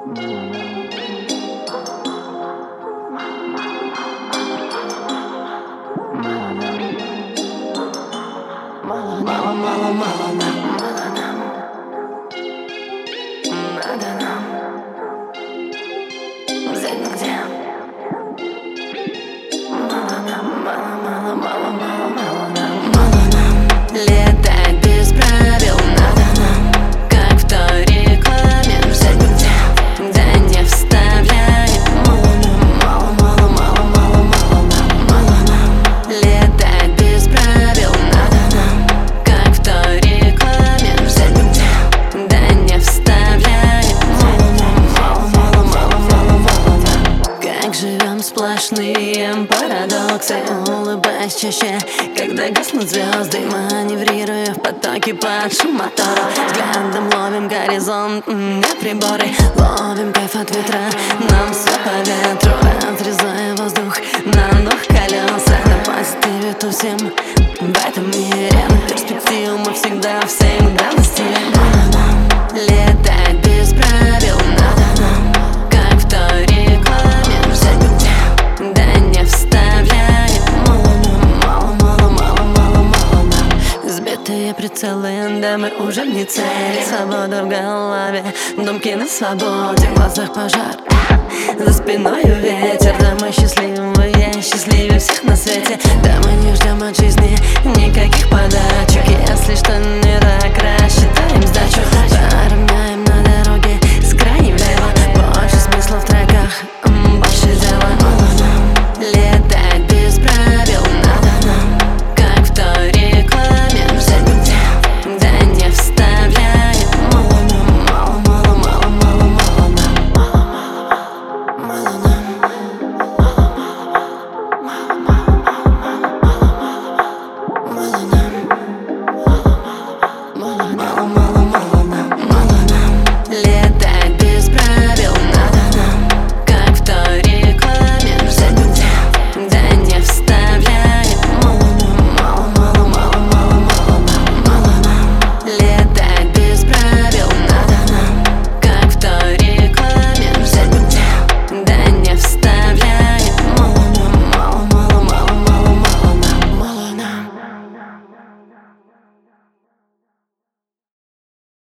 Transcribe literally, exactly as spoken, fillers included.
Мало, мало, мало нам, мало нам. Надо нам взять нигде. Мало нам, мало, мало, мало, мало, мало нам, мало нам. Летать без правил надо нам, как в той рекламе. Взять нигде, да не вставляем. Мало нам, мало, мало, мало, мало, мало нам, мало нам. Летать без правил надо нам, как в той рекламе. Взять нигде, да не вставляем. Мало нам, мало, мало, мало, мало, мало нам. Как живем сплошные парадоксы, улыбаясь чаще, когда гаснут звезды, маневрируя в потоке под шум мотора. Взглядом ловим горизонт, не приборы, ловим кайф от ветра, нам все по ветру, отрезая воздух на новых колесах. На позитиве тусим в этом мире, на перспективу мы всегда, всегда на стиле. Мало нам летать без правил надо нам, как в той рекламе. Взять нигде, да не вставляем. Мало нам, мало, мало, мало, мало, мало нам. Сбитые прицелы, да мы уже не цели. Свобода в голове, думки на свободе, в глазах пожар, за спиною ветер. Да мы счастливые, счастливее всех на свете. Да мы не ждем от жизни никаких подачек. Если что не так, рассчитаем сдачу, поравняем